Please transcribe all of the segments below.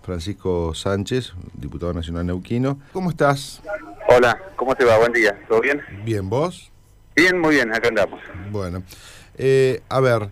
Francisco Sánchez, diputado nacional neuquino. ¿Cómo estás? Hola, ¿cómo te va? Buen día, ¿todo bien? Bien, ¿vos? Bien, muy bien, acá andamos. Bueno, a ver,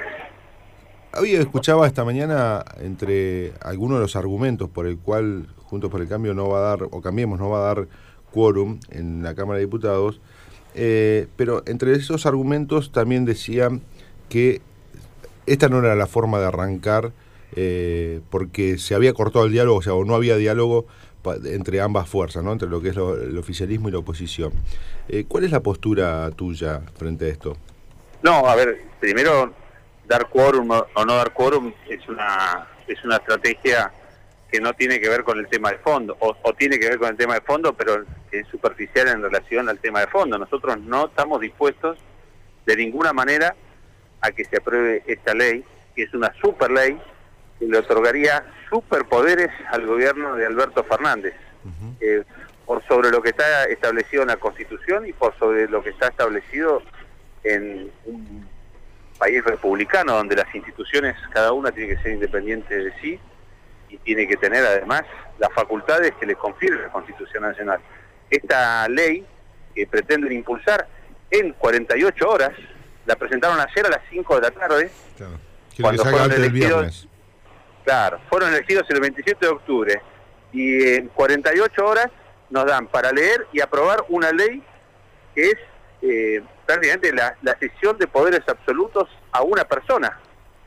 escuchaba esta mañana entre algunos de los argumentos por el cual Juntos por el Cambio no va a dar, o Cambiemos no va a dar quórum en la Cámara de Diputados, pero entre esos argumentos también decían que esta no era la forma de arrancar, porque se había cortado el diálogo, o sea, o no había diálogo entre ambas fuerzas, ¿no? Entre lo que es el oficialismo y la oposición. ¿Cuál es la postura tuya frente a esto? No, a ver, primero, dar quórum o no dar quórum es una estrategia que no tiene que ver con el tema de fondo, o tiene que ver con el tema de fondo, pero es superficial en relación al tema de fondo. Nosotros no estamos dispuestos de ninguna manera a que se apruebe esta ley, que es una super ley, que le otorgaría superpoderes al gobierno de Alberto Fernández, por sobre lo que está establecido en la Constitución y por sobre lo que está establecido en un país republicano, donde las instituciones, cada una tiene que ser independiente de sí y tiene que tener además las facultades que le confiere la Constitución Nacional. Esta ley que pretenden impulsar en 48 horas, la presentaron ayer a las 5 de la tarde, Claro. cuando que fueron antes del elegidos. viernes. Claro, fueron elegidos el 27 de octubre y en 48 horas nos dan para leer y aprobar una ley que es prácticamente la cesión de poderes absolutos a una persona.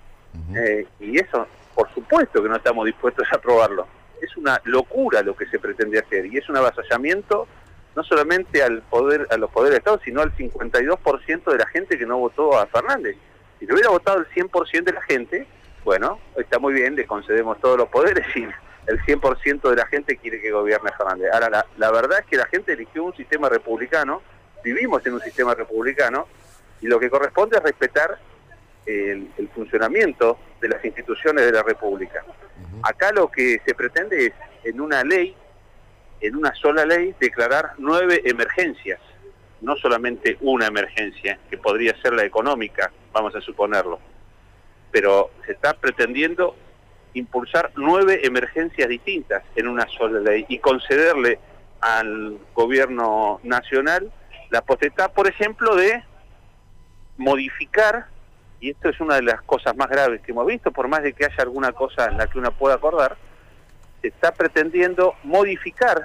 Y eso, por supuesto que no estamos dispuestos a aprobarlo. Es una locura lo que se pretende hacer y es un avasallamiento no solamente a los poderes del Estado, sino al 52% de la gente que no votó a Fernández. Si lo hubiera votado el 100% de la gente, bueno, está muy bien, le concedemos todos los poderes y el 100% de la gente quiere que gobierne Fernández. Ahora, la verdad es que la gente eligió un sistema republicano, vivimos en un sistema republicano, y lo que corresponde es respetar el funcionamiento de las instituciones de la República. Acá lo que se pretende es, en una ley, en una sola ley, declarar 9 emergencias, no solamente una emergencia, que podría ser la económica, vamos a suponerlo, pero se está pretendiendo impulsar 9 emergencias distintas en una sola ley y concederle al gobierno nacional la potestad, por ejemplo, de modificar, y esto es una de las cosas más graves que hemos visto, por más de que haya alguna cosa en la que uno pueda acordar, se está pretendiendo modificar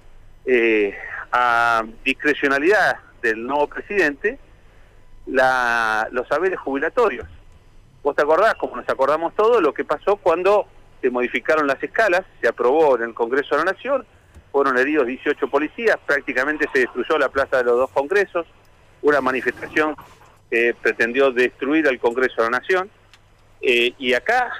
a discrecionalidad del nuevo presidente los saberes jubilatorios. ¿Vos te acordás, como nos acordamos todos, lo que pasó cuando se modificaron las escalas? Se aprobó en el Congreso de la Nación, fueron heridos 18 policías, prácticamente se destruyó la plaza de los dos congresos, una manifestación que pretendió destruir al Congreso de la Nación, y acá,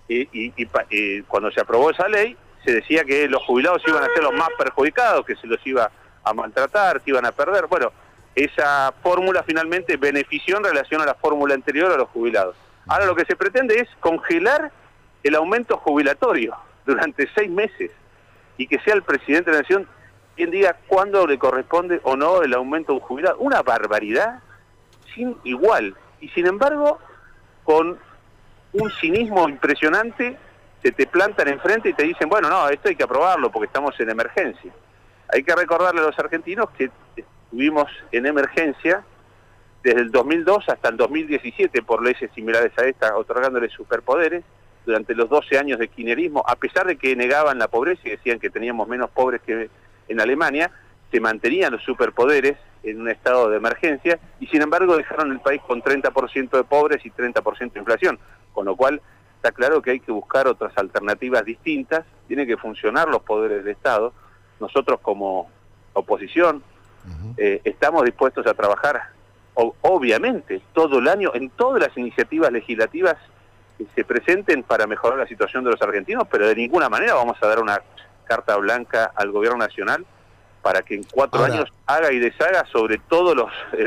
cuando se aprobó esa ley, se decía que los jubilados iban a ser los más perjudicados, que se los iba a maltratar, que iban a perder. Bueno, esa fórmula finalmente benefició en relación a la fórmula anterior a los jubilados. Ahora lo que se pretende es congelar el aumento jubilatorio durante 6 meses y que sea el presidente de la Nación quien diga cuándo le corresponde o no el aumento de un jubilado. Una barbaridad sin igual. Y sin embargo, con un cinismo impresionante, se te plantan enfrente y te dicen, bueno, no, esto hay que aprobarlo porque estamos en emergencia. Hay que recordarle a los argentinos que estuvimos en emergencia desde el 2002 hasta el 2017 por leyes similares a esta, otorgándoles superpoderes durante los 12 años de kirchnerismo, a pesar de que negaban la pobreza y decían que teníamos menos pobres que en Alemania, se mantenían los superpoderes en un estado de emergencia y sin embargo dejaron el país con 30% de pobres y 30% de inflación, con lo cual está claro que hay que buscar otras alternativas distintas, tienen que funcionar los poderes del Estado. Nosotros como oposición estamos dispuestos a trabajar obviamente todo el año en todas las iniciativas legislativas que se presenten para mejorar la situación de los argentinos, pero de ninguna manera vamos a dar una carta blanca al gobierno nacional para que en 4 años haga y deshaga sobre todos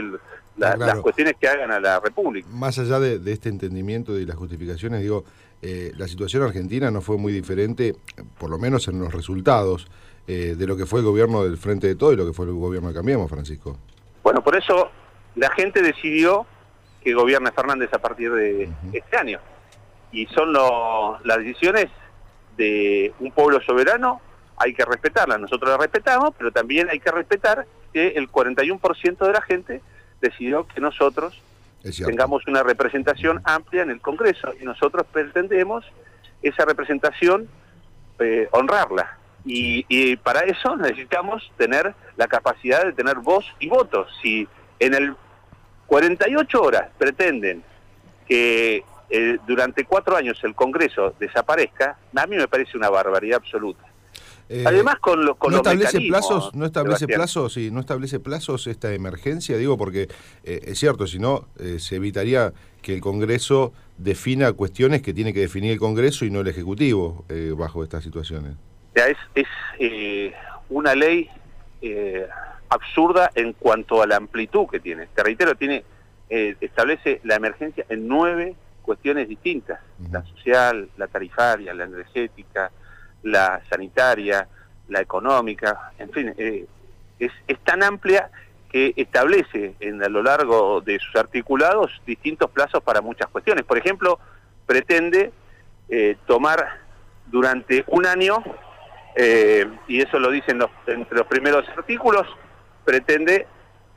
las cuestiones que hagan a la República. Más allá de este entendimiento y las justificaciones, digo, la situación argentina no fue muy diferente, por lo menos en los resultados, de lo que fue el gobierno del Frente de Todos y lo que fue el gobierno de Cambiemos, Francisco. Bueno, por eso la gente decidió que gobierne Fernández a partir de este año. Y son las decisiones de un pueblo soberano hay que respetarla. Nosotros la respetamos, pero también hay que respetar que el 41% de la gente decidió que nosotros tengamos una representación amplia en el Congreso, y nosotros pretendemos esa representación honrarla. Y para eso necesitamos tener la capacidad de tener voz y voto. Si en el 48 horas pretenden que durante 4 años el Congreso desaparezca, a mí me parece una barbaridad absoluta. Además, con los mecanismos, no establece plazos esta emergencia, digo, porque es cierto, si no se evitaría que el Congreso defina cuestiones que tiene que definir el Congreso y no el Ejecutivo bajo estas situaciones. Es una ley absurda en cuanto a la amplitud que tiene. Te reitero, establece la emergencia en 9 cuestiones distintas: la social, la tarifaria, la energética, la sanitaria, la económica, en fin, es tan amplia que establece a lo largo de sus articulados distintos plazos para muchas cuestiones. Por ejemplo, pretende tomar durante un año, y eso lo dicen entre los primeros artículos, pretende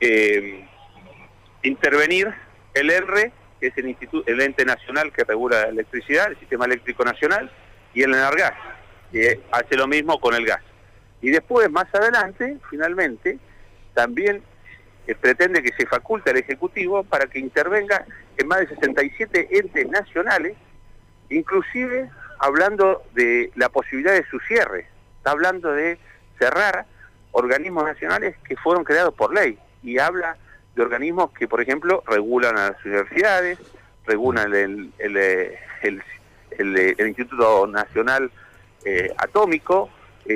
intervenir el ENRE, que es el ente nacional que regula la electricidad, el sistema eléctrico nacional, y el ENARGAS, que hace lo mismo con el gas. Y después, más adelante, finalmente, también pretende que se faculte al Ejecutivo para que intervenga en más de 67 entes nacionales, inclusive hablando de la posibilidad de su cierre. Está hablando de cerrar organismos nacionales que fueron creados por ley, y habla de organismos que, por ejemplo, regulan a las universidades, regulan el Instituto Nacional Atómico,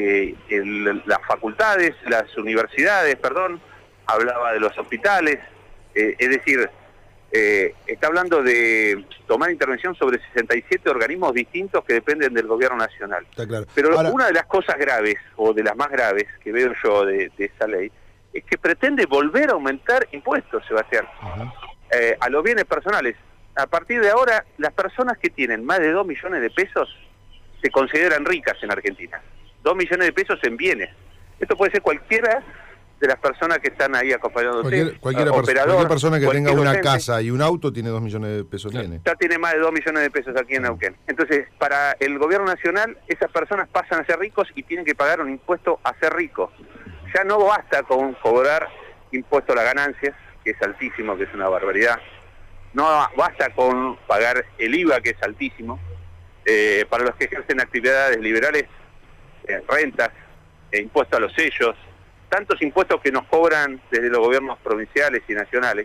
las facultades, las universidades, hablaba de los hospitales, es decir, está hablando de tomar intervención sobre 67 organismos distintos que dependen del gobierno nacional. Está claro. Pero ahora, una de las cosas graves, o de las más graves que veo yo de esa ley, es que pretende volver a aumentar impuestos, Sebastián, a los bienes personales. A partir de ahora, las personas que tienen más de 2 millones de pesos se consideran ricas en Argentina. 2 millones de pesos en bienes. Esto puede ser cualquiera de las personas que están ahí acompañándote. Cualquier persona que tenga una casa y un auto tiene 2 millones de pesos. Ya tiene más de 2 millones de pesos aquí en Neuquén. Entonces, para el gobierno nacional, esas personas pasan a ser ricos y tienen que pagar un impuesto a ser ricos. Ya no basta con cobrar impuesto a las ganancias, que es altísimo, que es una barbaridad. No basta con pagar el IVA, que es altísimo. Para los que ejercen actividades liberales, rentas, impuestos a los sellos, tantos impuestos que nos cobran desde los gobiernos provinciales y nacionales,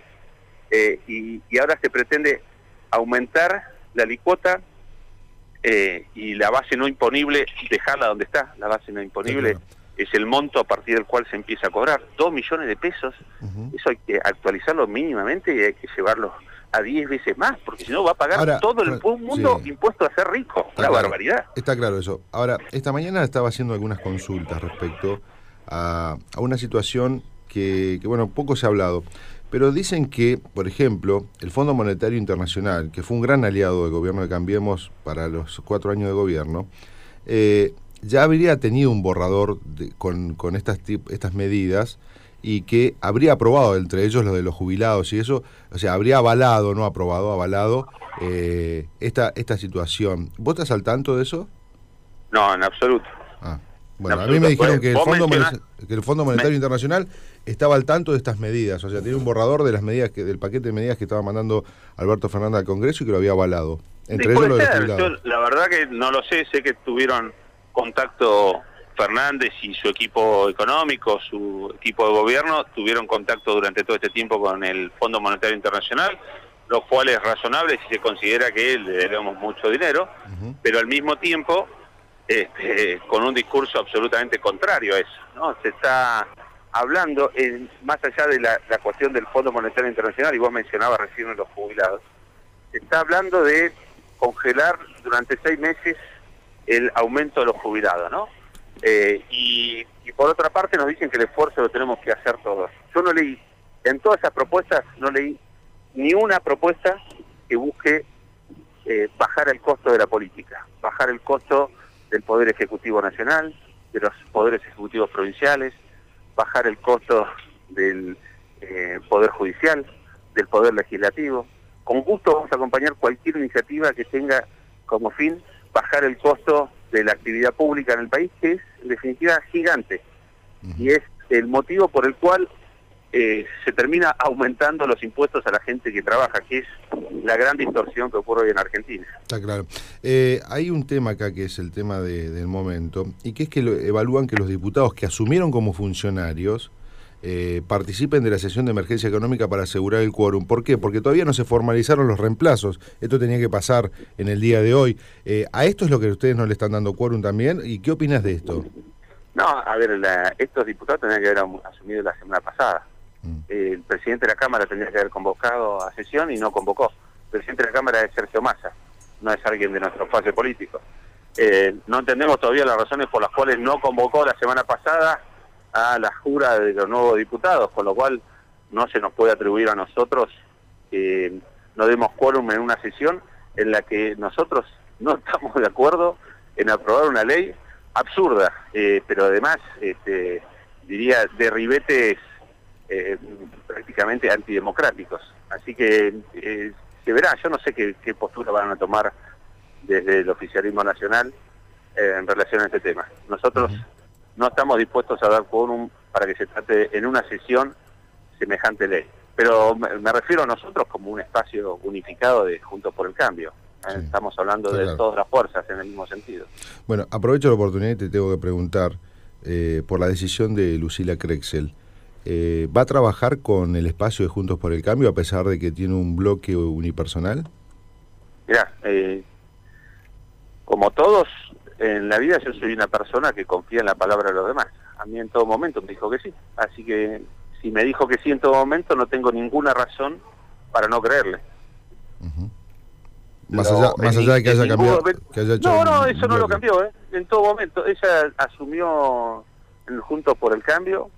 y ahora se pretende aumentar la alicuota y la base no imponible, dejarla donde está. La base no imponible es el monto a partir del cual se empieza a cobrar. 2 millones de pesos, eso hay que actualizarlo mínimamente y hay que llevarlo a 10 veces más, porque si no va a pagar ahora, todo el mundo impuesto a ser rico. Una barbaridad. Está claro eso. Ahora, esta mañana estaba haciendo algunas consultas respecto a una situación que, bueno, poco se ha hablado, pero dicen que, por ejemplo, el Fondo Monetario Internacional, que fue un gran aliado del gobierno de Cambiemos para los 4 años de gobierno, ya habría tenido un borrador con estas medidas, y que habría aprobado, entre ellos lo de los jubilados y eso, o sea, habría avalado, no aprobado, avalado esta situación. ¿Vos estás al tanto de eso? No, en absoluto. Bueno, a mí me dijeron que el Fondo Monetario Internacional estaba al tanto de estas medidas, o sea, tenía un borrador de las medidas del paquete de medidas que estaba mandando Alberto Fernández al Congreso y que lo había avalado. Entre ellos lo de los jubilados. Yo, la verdad que no lo sé que tuvieron contacto Fernández y su equipo económico, su equipo de gobierno, tuvieron contacto durante todo este tiempo con el Fondo Monetario Internacional, lo cual es razonable si se considera que le debemos mucho dinero, pero al mismo tiempo con un discurso absolutamente contrario a eso, ¿no? Se está hablando, más allá de la cuestión del Fondo Monetario Internacional, y vos mencionabas recién los jubilados, se está hablando de congelar durante 6 meses el aumento de los jubilados, ¿no? Y por otra parte nos dicen que el esfuerzo lo tenemos que hacer todos. Yo no leí, en todas esas propuestas, no leí ni una propuesta que busque bajar el costo de la política, bajar el costo del Poder Ejecutivo Nacional, de los poderes ejecutivos provinciales, bajar el costo del Poder Judicial, del Poder Legislativo. Con gusto vamos a acompañar cualquier iniciativa que tenga como fin bajar el costo de la actividad pública en el país, que es en definitiva gigante, y es el motivo por el cual se termina aumentando los impuestos a la gente que trabaja, que es la gran distorsión que ocurre hoy en Argentina. Está claro. Hay un tema acá que es el tema del momento, y que es que evalúan que los diputados que asumieron como funcionarios participen de la sesión de emergencia económica para asegurar el quórum. ¿Por qué? Porque todavía no se formalizaron los reemplazos. Esto tenía que pasar en el día de hoy. ¿A esto es lo que ustedes no le están dando quórum también? ¿Y qué opinas de esto? No, a ver, estos diputados tenían que haber asumido la semana pasada. El presidente de la Cámara tendría que haber convocado a sesión y no convocó. El presidente de la Cámara es Sergio Massa, no es alguien de nuestro espacio político. No entendemos todavía las razones por las cuales no convocó la semana pasada a la jura de los nuevos diputados, con lo cual no se nos puede atribuir a nosotros que no demos quórum en una sesión en la que nosotros no estamos de acuerdo en aprobar una ley absurda, pero además diría de ribetes prácticamente antidemocráticos. Así que se verá. Yo no sé qué postura van a tomar desde el oficialismo nacional en relación a este tema. Nosotros no estamos dispuestos a dar quórum para que se trate en una sesión semejante ley. Pero me refiero a nosotros como un espacio unificado de Juntos por el Cambio. Sí, estamos hablando de todas las fuerzas en el mismo sentido. Bueno, aprovecho la oportunidad y te tengo que preguntar por la decisión de Lucila Crekzel. ¿Va a trabajar con el espacio de Juntos por el Cambio a pesar de que tiene un bloque unipersonal? Mirá, como todos en la vida, yo soy una persona que confía en la palabra de los demás. A mí en todo momento me dijo que sí. Así que si me dijo que sí en todo momento, no tengo ninguna razón para no creerle. Más allá de que haya cambiado. No, eso no lo cambió, ¿eh? En todo momento. Ella asumió Juntos por el Cambio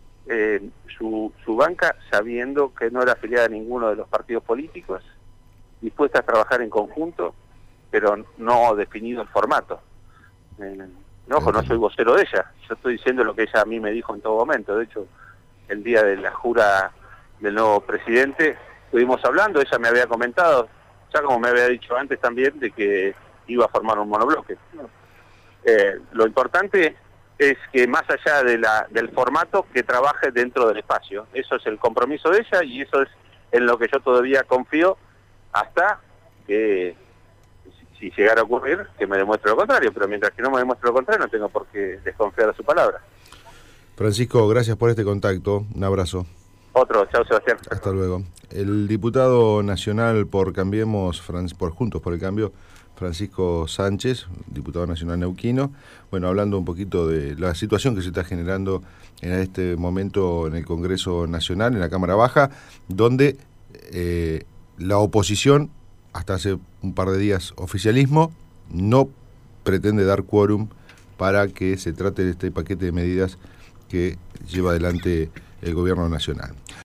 su banca sabiendo que no era afiliada a ninguno de los partidos políticos, dispuesta a trabajar en conjunto, pero no definido el formato. No soy vocero de ella, yo estoy diciendo lo que ella a mí me dijo en todo momento. De hecho, el día de la jura del nuevo presidente estuvimos hablando, ella me había comentado, ya como me había dicho antes también, de que iba a formar un monobloque. Lo importante es que más allá del formato, que trabaje dentro del espacio. Eso es el compromiso de ella y eso es en lo que yo todavía confío, hasta que, si llegara a ocurrir, que me demuestre lo contrario. Pero mientras que no me demuestre lo contrario, no tengo por qué desconfiar de su palabra. Francisco, gracias por este contacto. Un abrazo. Otro, chao Sebastián. Hasta luego. El diputado nacional por Cambiemos, por Juntos por el Cambio, Francisco Sánchez, diputado nacional neuquino, bueno, hablando un poquito de la situación que se está generando en este momento en el Congreso Nacional, en la Cámara Baja, donde la oposición, hasta hace un par de días oficialismo, no pretende dar quórum para que se trate de este paquete de medidas que lleva adelante el Gobierno Nacional.